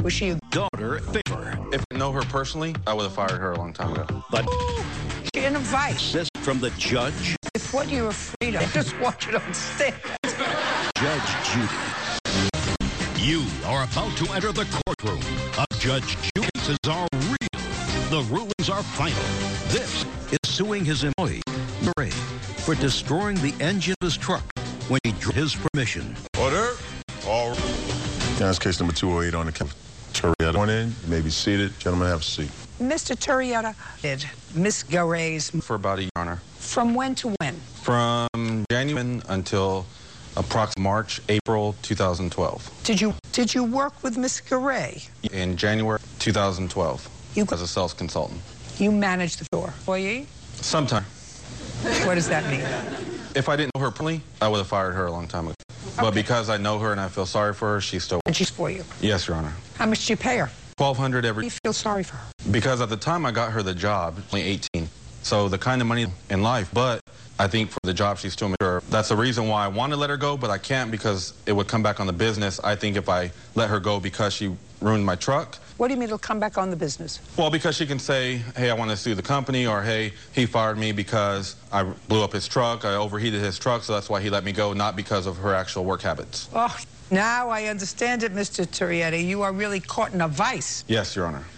Was she a daughter favor? If I know her personally, I would have fired her a long time ago. But she in a vice? this from the judge. If what you're afraid of, just watch it on stand. Judge Judy. You are about to enter the courtroom of Judge Judy. Cases are real. The rulings are final. This is suing his employee, Murray, for destroying the engine of his truck when he drew his permission. Order. All right. That's case number 208 on the Turrieta. One in, you may be seated. Gentlemen, have a seat. Mr. Turrieta, did Miss Garay's For about a year, Your Honor. From when to when? From January until approximately March, April 2012. Did you work with Miss Garay? In January 2012, as a sales consultant. You managed the store. Employee? Sometime. What does that mean? If I didn't know her personally, I would have fired her a long time ago. Okay. But because I know her and I feel sorry for her, she's still... And she's for you? Yes, Your Honor. How much do you pay her? $1,200 every... You feel sorry for her? Because at the time I got her the job, only 18. So the kind of money in life, but I think for the job she's still mature. That's the reason why I want to let her go, but I can't because it would come back on the business. I think if I let her go because she ruined my truck. What do you mean it'll come back on the business? Well, because she can say, hey, I want to sue the company, or hey, he fired me because I blew up his truck, I overheated his truck, so that's why he let me go, not because of her actual work habits. Oh, now I understand it, Mr. Turrieta. You are really caught in a vice. Yes, Your Honor.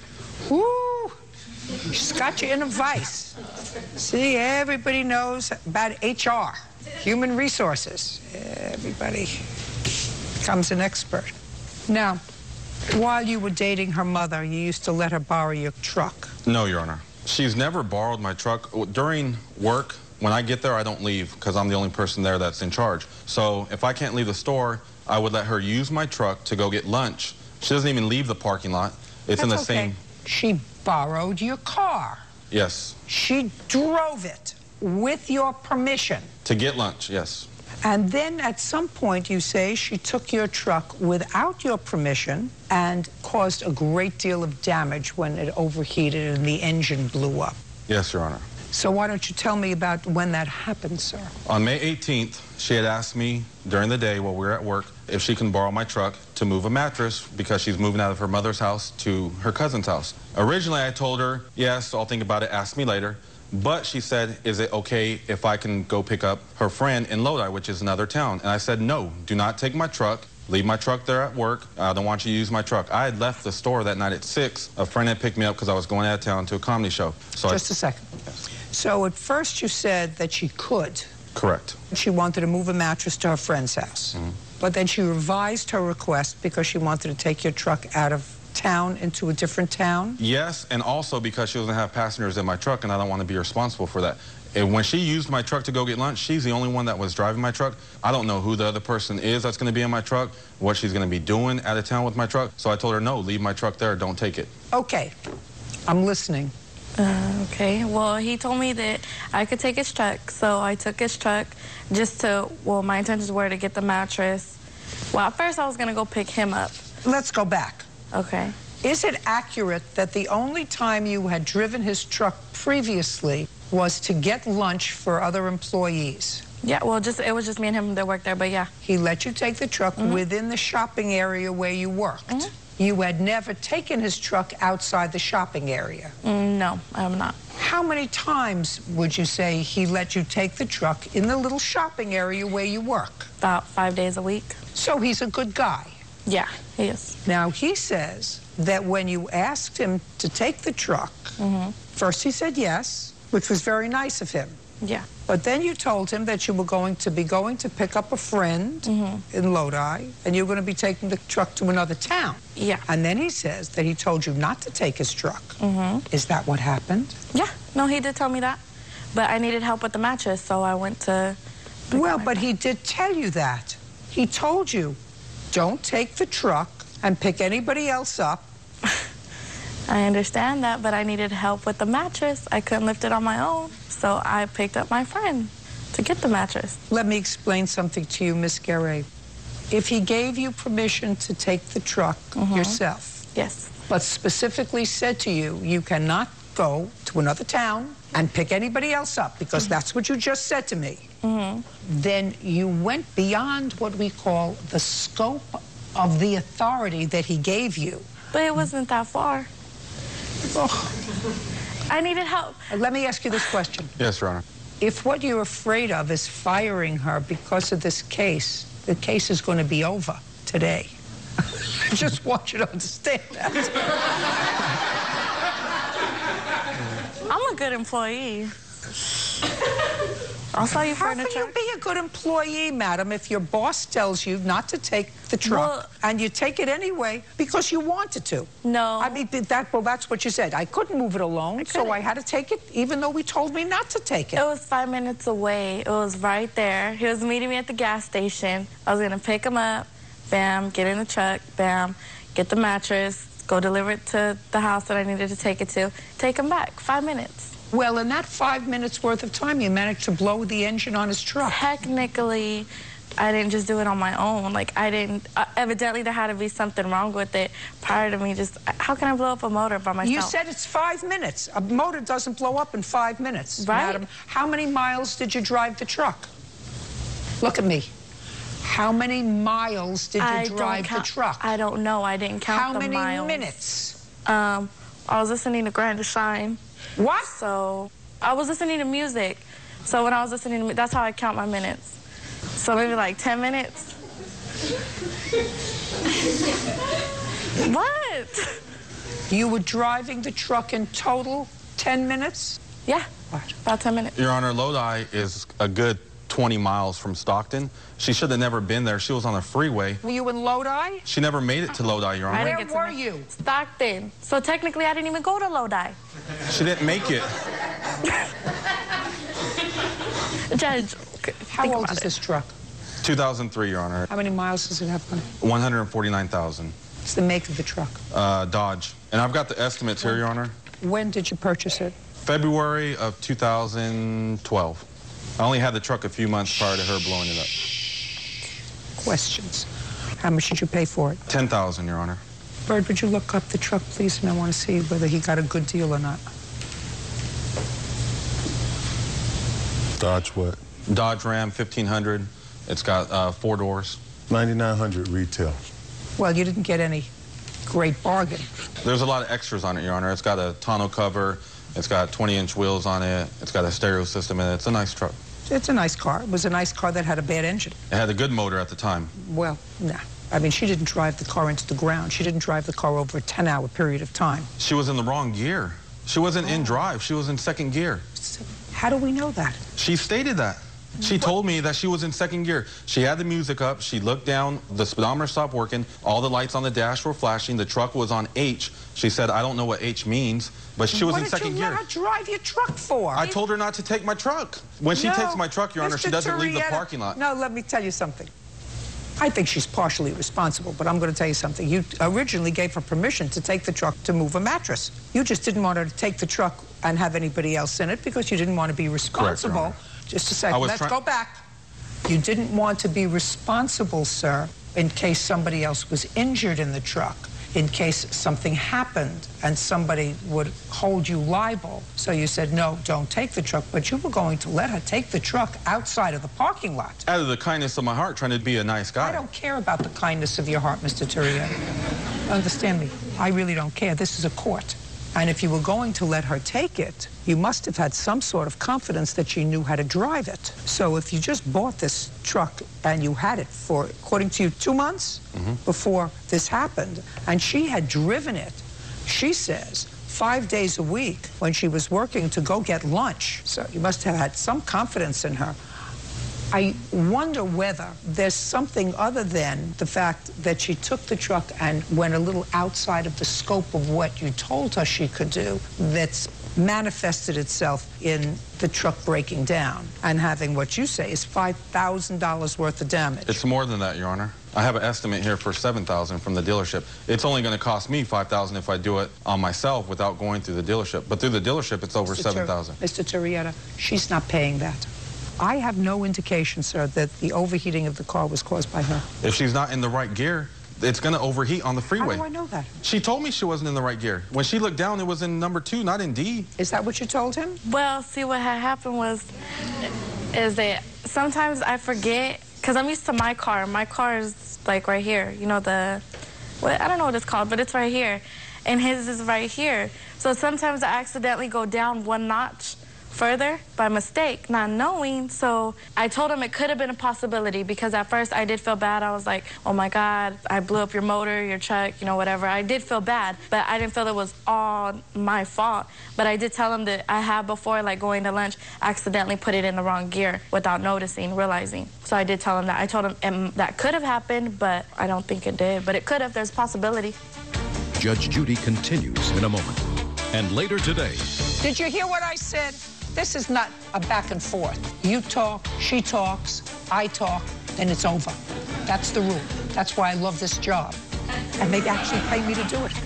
Woo! She's got you in a vice. See, everybody knows about HR, human resources. Everybody becomes an expert. Now, while you were dating her mother, you used to let her borrow your truck. No, Your Honor. She's never borrowed my truck. During work, when I get there, I don't leave because I'm the only person there that's in charge. So if I can't leave the store, I would let her use my truck to go get lunch. She doesn't even leave the parking lot. It's in the same... She borrowed your car. Yes. She drove it with your permission. To get lunch, yes. And then at some point you say she took your truck without your permission and caused a great deal of damage when it overheated and the engine blew up. Yes, Your Honor. So why don't you tell me about when that happened, sir? On May 18th, she had asked me during the day while we were at work if she can borrow my truck to move a mattress because she's moving out of her mother's house to her cousin's house. Originally, I told her, yes, I'll think about it, ask me later. But she said, is it okay if I can go pick up her friend in Lodi, which is another town? And I said, no, do not take my truck. Leave my truck there at work. I don't want you to use my truck. I had left the store that night at 6. A friend had picked me up because I was going out of town to a comedy show. So Just a second. Yes. So at first you said that she could. Correct. She wanted to move a mattress to her friend's house. Mm-hmm. But then she revised her request because she wanted to take your truck out of town into a different town? Yes, and also because she doesn't have passengers in my truck, and I don't want to be responsible for that. And when she used my truck to go get lunch, she's the only one that was driving my truck. I don't know who the other person is that's going to be in my truck, what she's going to be doing out of town with my truck. So I told her, no, leave my truck there, don't take it. Okay, I'm listening. Okay, well, he told me that I could take his truck, so I took his truck just to, well, my intentions were to get the mattress. Well, at first I was going to go pick him up. Let's go back. Okay. Is it accurate that the only time you had driven his truck previously was to get lunch for other employees? Yeah, well, it was just me and him that worked there, but yeah. He let you take the truck within the shopping area where you worked. You had never taken his truck outside the shopping area? No, I have not. How many times would you say he let you take the truck in the little shopping area where you work? About 5 days a week. So he's a good guy? Yeah, he is. Now, he says that when you asked him to take the truck, first he said yes, which was very nice of him. Yeah. But then you told him that you were going to pick up a friend in Lodi, and you were going to be taking the truck to another town. Yeah. And then he says that he told you not to take his truck. Is that what happened? Yeah. No, he did tell me that. But I needed help with the mattress, so I went to... Well, but he did tell you that. He told you, don't take the truck and pick anybody else up. I understand that, but I needed help with the mattress. I couldn't lift it on my own, so I picked up my friend to get the mattress. Let me explain something to you, Miss Garay. If he gave you permission to take the truck yourself, yes, but specifically said to you, you cannot go to another town and pick anybody else up, because that's what you just said to me, then you went beyond what we call the scope of the authority that he gave you But it wasn't that far. Oh. I needed help. Let me ask you this question. Yes, Your Honor. If what you're afraid of is firing her because of this case, the case is going to be over today. I just want you to understand that. I'm a good employee. I'll sell you How furniture. can you be a good employee, madam, if your boss tells you not to take the truck and you take it anyway because you wanted to? No. I mean, that's what you said. I couldn't move it alone, so I had to take it even though we told me not to take it. It was 5 minutes away. It was right there. He was meeting me at the gas station. I was going to pick him up, bam, get in the truck, bam, get the mattress, go deliver it to the house that I needed to take it to, take him back. 5 minutes. Well, in that 5 minutes worth of time, you managed to blow the engine on his truck. Technically, I didn't just do it on my own. Like, I didn't, evidently there had to be something wrong with it prior to me just, how can I blow up a motor by myself? You said it's 5 minutes. A motor doesn't blow up in 5 minutes, right? Madam. How many miles did you drive the truck? Look at me. How many miles did you drive the truck? I don't know. I didn't count the miles. How many minutes? I was listening to Grand to Shine. What? So I was listening to music. So when I was listening to, that's how I count my minutes. So maybe like 10 minutes. What? You were driving the truck in total 10 minutes? Yeah, What? about 10 minutes. Your Honor, Lodi is a good 20 miles from Stockton. She should have never been there. She was on a freeway. Were you in Lodi? She never made it to Lodi, Your Honor. Where were you? Stockton. So technically I didn't even go to Lodi. She didn't make it. Judge, How old is this truck? 2003, Your Honor. How many miles does it have on it? 149,000. What's the make of the truck? Dodge. And I've got the estimates here, Your Honor. When did you purchase it? February of 2012. I only had the truck a few months prior to her blowing it up. Questions. How much did you pay for it? 10,000, Your Honor. Bird, would you look up the truck, please? And I want to see whether he got a good deal or not. Dodge what? Dodge Ram 1500. It's got 4 doors. 9,900 retail. Well, you didn't get any great bargain. There's a lot of extras on it, Your Honor. It's got a tonneau cover. It's got 20-inch wheels on it. It's got a stereo system in it. It's a nice truck. It's a nice car. It was a nice car that had a bad engine. It had a good motor at the time. Well, nah. I mean, she didn't drive the car into the ground. She didn't drive the car over a 10-hour period of time. She was in the wrong gear. She wasn't in drive. She was in second gear. So how do we know that? She stated that. She told me that she was in second gear. She had the music up. She looked down. The speedometer stopped working. All the lights on the dash were flashing. The truck was on H. She said, I don't know what H means, but she was in second gear. What did you let her drive your truck for? I told her not to take my truck. When she takes my truck, Your Honor, she doesn't leave the parking lot. No, let me tell you something. I think she's partially responsible, but I'm going to tell you something. You originally gave her permission to take the truck to move a mattress. You just didn't want her to take the truck and have anybody else in it because you didn't want to be responsible. Correct, Your Honor. Just a second. Let's go back. You didn't want to be responsible, sir, in case somebody else was injured in the truck, in case something happened and somebody would hold you liable. So you said, no, don't take the truck, but you were going to let her take the truck outside of the parking lot. Out of the kindness of my heart, trying to be a nice guy. I don't care about the kindness of your heart, Mr. Turrieta. Understand me. I really don't care. This is a court. And if you were going to let her take it, you must have had some sort of confidence that she knew how to drive it. So if you just bought this truck and you had it for, according to you, 2 months before this happened, and she had driven it, she says, 5 days a week when she was working to go get lunch. So you must have had some confidence in her. I wonder whether there's something other than the fact that she took the truck and went a little outside of the scope of what you told her she could do that's manifested itself in the truck breaking down and having what you say is $5,000 worth of damage. It's more than that, Your Honor. I have an estimate here for $7,000 from the dealership. It's only going to cost me $5,000 if I do it on myself without going through the dealership. But through the dealership, it's over $7,000. Mr. Turrieta, she's not paying that. I have no indication, sir, that the overheating of the car was caused by her. If she's not in the right gear, it's going to overheat on the freeway. How do I know that? She told me she wasn't in the right gear. When she looked down, it was in number 2, not in D. Is that what you told him? Well, see, what had happened is that sometimes I forget, because I'm used to my car. My car is like right here, you know, the I don't know what it's called, but it's right here. And his is right here. So sometimes I accidentally go down one notch further by mistake, not knowing. So I told him it could have been a possibility, because at first I did feel bad. I was like, oh my God, I blew up your motor, your truck, you know, whatever. I did feel bad, but I didn't feel it was all my fault. But I did tell him that I have before, like going to lunch, accidentally put it in the wrong gear without noticing, realizing. So I did tell him that. I told him that could have happened, but I don't think it did. But it could have. There's a possibility. Judge Judy continues in a moment. And later today. Did you hear what I said? This is not a back and forth. You talk, she talks, I talk, then it's over. That's the rule. That's why I love this job. And they actually pay me to do it.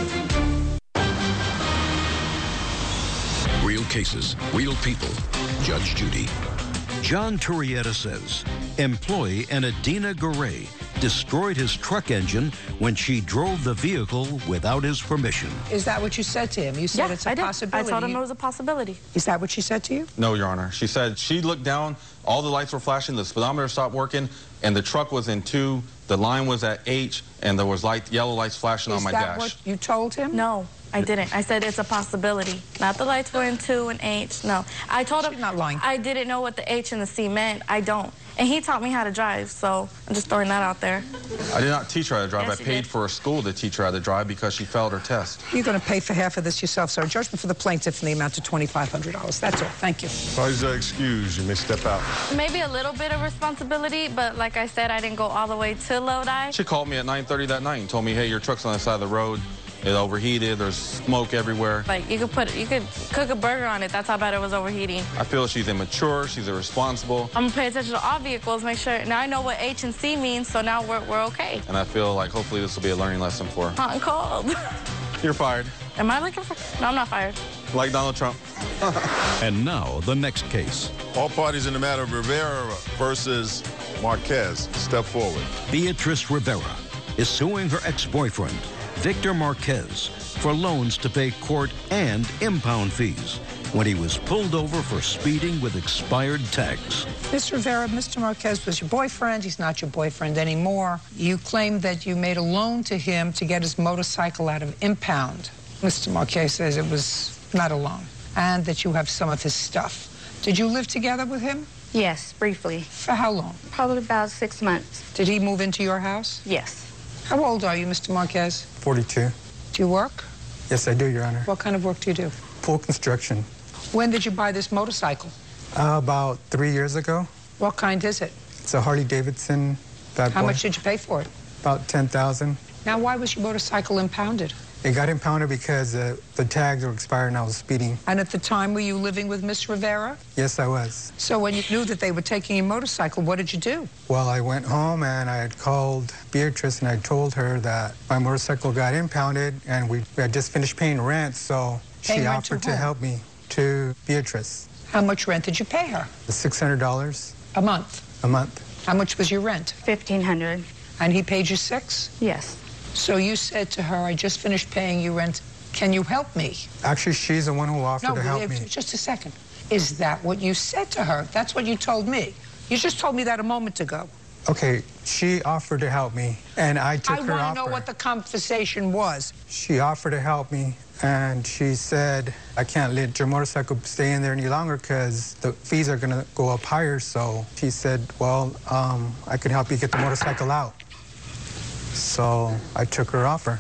Real cases, real people. Judge Judy. John Turrieta says employee Enadina Garay destroyed his truck engine when she drove the vehicle without his permission. Is that what you said to him? You said it's a possibility. I told him it was a possibility. Is that what she said to you? No, Your Honor. She said she looked down, all the lights were flashing, the speedometer stopped working, and the truck was in 2, the line was at H, and there was yellow lights flashing on my dash. Is that what you told him? No, I didn't. I said it's a possibility. Not the lights were in 2 and H. No. I told him. She's not lying. I didn't know what the H and the C meant. I don't. And he taught me how to drive, so I'm just throwing that out there. I did not teach her how to drive. Yes, I paid did. for a school to teach her how to drive because she failed her test. You're going to pay for half of this yourself, sir. Judgment for the plaintiff in the amount of $2,500. That's all. Thank you. Parties are excused. You may step out. Maybe a little bit of responsibility, but like I said, I didn't go all the way to Lodi. She called me at 9:30 that night and told me, hey, your truck's on the side of the road. It overheated. There's smoke everywhere. Like, you could cook a burger on it. That's how bad it was overheating. I feel she's immature. She's irresponsible. I'm gonna pay attention to all vehicles, make sure. Now I know what H and C means, so now we're okay. And I feel like hopefully this will be a learning lesson for her. Hot and cold. You're fired. Am I looking for? No, I'm not fired. Like Donald Trump. And now the next case. All parties in the matter of Rivera versus Marquez, step forward. Beatrice Rivera is suing her ex-boyfriend, Victor Marquez, for loans to pay court and impound fees when he was pulled over for speeding with expired tags. Ms. Rivera, Mr. Marquez was your boyfriend. He's not your boyfriend anymore. You claim that you made a loan to him to get his motorcycle out of impound. Mr. Marquez says it was not a loan, and that you have some of his stuff. Did you live together with him? Yes, briefly. For how long? Probably about 6 months. Did he move into your house? Yes. How old are you, Mr. Marquez? 42. Do you work? Yes, I do, Your Honor. What kind of work do you do? Full construction. When did you buy this motorcycle? About 3 years ago. What kind is it? It's a Harley Davidson bad boy. How much did you pay for it? About $10,000. Now, why was your motorcycle impounded? It got impounded because the tags were expired and I was speeding. And at the time, were you living with Miss Rivera? Yes, I was. So when you knew that they were taking your motorcycle, what did you do? Well, I went home and I had called Beatrice and I told her that my motorcycle got impounded and we had just finished paying rent, so Paying she rent offered to to whom? help me, to Beatrice. How much rent did you pay her? $600 A month. a month. How much was your rent? $1,500. And he paid you $600? Yes. So you said to her, I just finished paying you rent. Can you help me? Actually, she's the one who offered to help me. Just a second. Is that what you said to her? That's what you told me. You just told me that a moment ago. Okay, she offered to help me, and I took her offer. I want to know what the conversation was. She offered to help me, and she said, I can't let your motorcycle stay in there any longer because the fees are going to go up higher. So she said, well, I can help you get the motorcycle out. So I took her offer.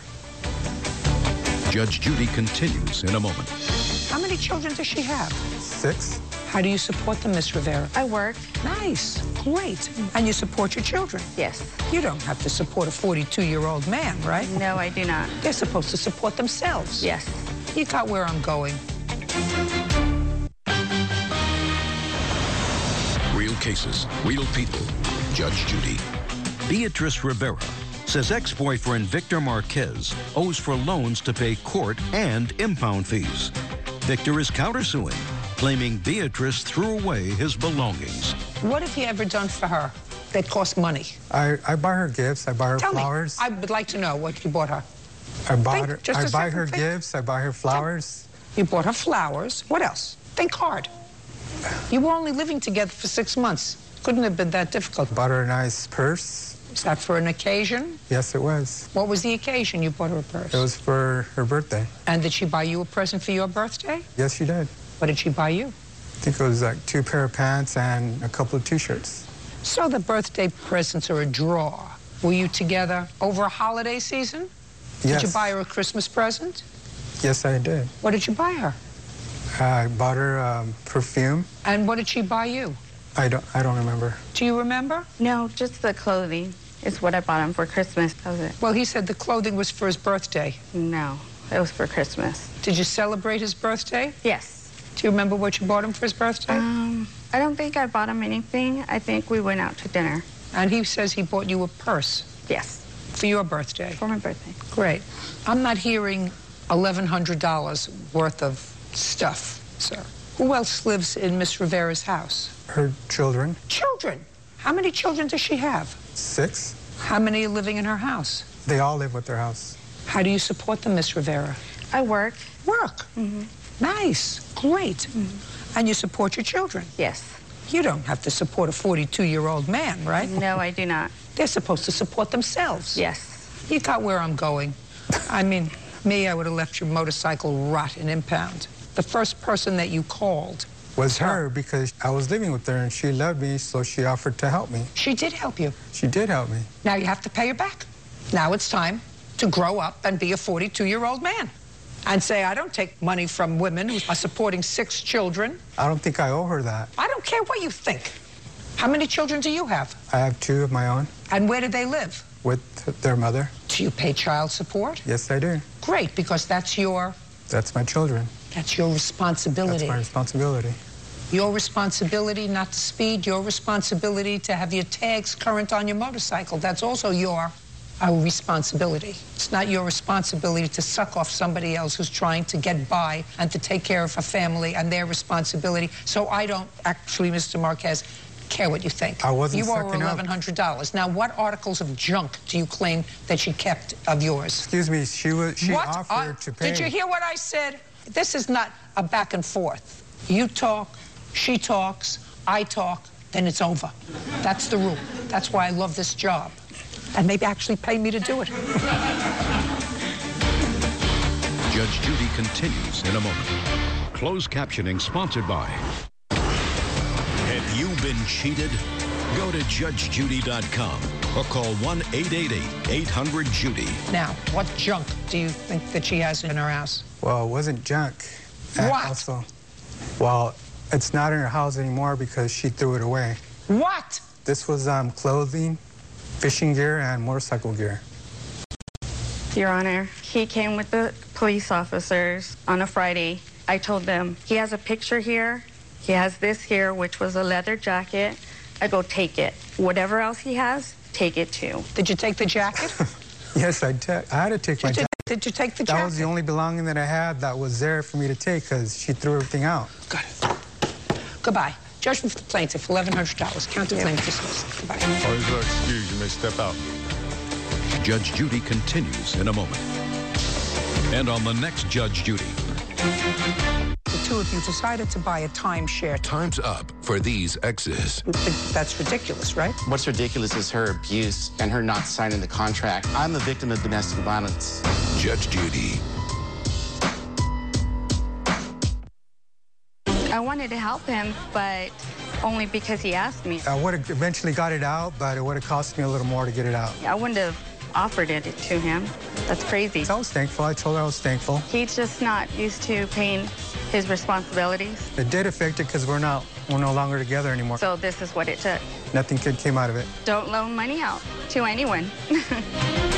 Judge Judy continues in a moment. How many children does she have? 6. How do you support them, Miss Rivera? I work. Nice. Great. And you support your children? Yes. You don't have to support a 42-year-old man, right? No, I do not. They're supposed to support themselves. Yes. You got where I'm going. Real cases, real people. Judge Judy. Beatrice Rivera says ex-boyfriend Victor Marquez owes for loans to pay court and impound fees. Victor is countersuing, claiming Beatrice threw away his belongings. What have you ever done for her that cost money? I buy her gifts. I buy her Tell flowers. me. I would like to know what you bought her. I buy Think, her. just a I buy second, her think. gifts. I buy her flowers. You bought her flowers. What else? Think hard. You were only living together for 6 months. Couldn't have been that difficult. Bought her a nice purse. Is that for an occasion? Yes, it was. What was the occasion you bought her a purse? It was for her birthday. And did she buy you a present for your birthday? Yes, she did. What did she buy you? I think it was like 2 pair of pants and a couple of T-shirts. So the birthday presents are a draw. Were you together over a holiday season? Yes. Did you buy her a Christmas present? Yes, I did. What did you buy her? I bought her perfume. And what did she buy you? I don't remember. Do you remember? No, just the clothing is what I bought him for Christmas. That was it. Well, he said the clothing was for his birthday. No, it was for Christmas. Did you celebrate his birthday? Yes. Do you remember what you bought him for his birthday? I don't think I bought him anything. I think we went out to dinner. And he says he bought you a purse Yes, for your birthday. for my birthday. Great. I'm not hearing $1,100 worth of stuff, sir. Who else lives in Miss Rivera's house? Her children, Children. How many children does she have? 6. How many are living in her house? They all live with their house. How do you support them, Miss Rivera? I work. Work. Nice. Great. And you support your children. Yes. You don't have to support a 42-year-old man, right? No, I do not. They're supposed to support themselves. Yes. You got where I'm going. I mean, me, I would have left your motorcycle rot in impound. The first person that you called Was her because I was living with her and she loved me, so she offered to help me. She did help you. She did help me. Now you have to pay her back. Now it's time to grow up and be a 42-year-old man and say, I don't take money from women who are supporting 6 children. I don't think I owe her that. I don't care what you think. How many children do you have? I have 2 of my own And where do they live? with their mother. Do you pay child support? Yes, I do. Great, because that's your children. That's your responsibility. That's my responsibility. Your responsibility not to speed, your responsibility to have your tags current on your motorcycle. That's also your responsibility. It's not your responsibility to suck off somebody else who's trying to get by and to take care of a family and their responsibility. So I don't actually, Mr. Marquez, care what you think. I wasn't You owe her sucking up. $1,100. Now, what articles of junk do you claim that she kept of yours? Excuse me, she What? offered to pay. Did you hear what I said? This is not a back and forth. You talk, she talks, I talk, then it's over. That's the rule. That's why I love this job. And maybe actually pay me to do it. Judge Judy continues in a moment. Closed captioning sponsored by... Have you been cheated? Go to JudgeJudy.com or call 1-888-800-JUDY. Now, what junk do you think that she has in her house? Well, it wasn't junk. And What? Also, well, it's not in her house anymore because she threw it away. What? This was clothing, fishing gear, and motorcycle gear. Your Honor, he came with the police officers on a Friday. I told them, he has a picture here. He has this here, which was a leather jacket. I go, take it. Whatever else he has, take it too. Did you take the jacket? Yes, I had to take my jacket. Did you take the That jacket? was the only belonging that I had that was there for me to take because she threw everything out. Got it. Goodbye. Judgment for the plaintiff, $1,100. Counterclaim dismissed. Goodbye. Always are excused. You may step out. Judge Judy continues in a moment. And on the next Judge Judy... The two of you decided to buy a timeshare. Time's up for these exes. That's ridiculous, right? What's ridiculous is her abuse and her not signing the contract. I'm a victim of domestic violence. Judge Judy. I wanted to help him, but only because he asked me. I would have eventually got it out, but it would have cost me a little more to get it out. I wouldn't have offered it to him. That's crazy. I was thankful. I told her I was thankful. He's just not used to paying his responsibilities. It did affect it because we're no longer together anymore. So this is what it took. Nothing good came out of it. Don't loan money out to anyone.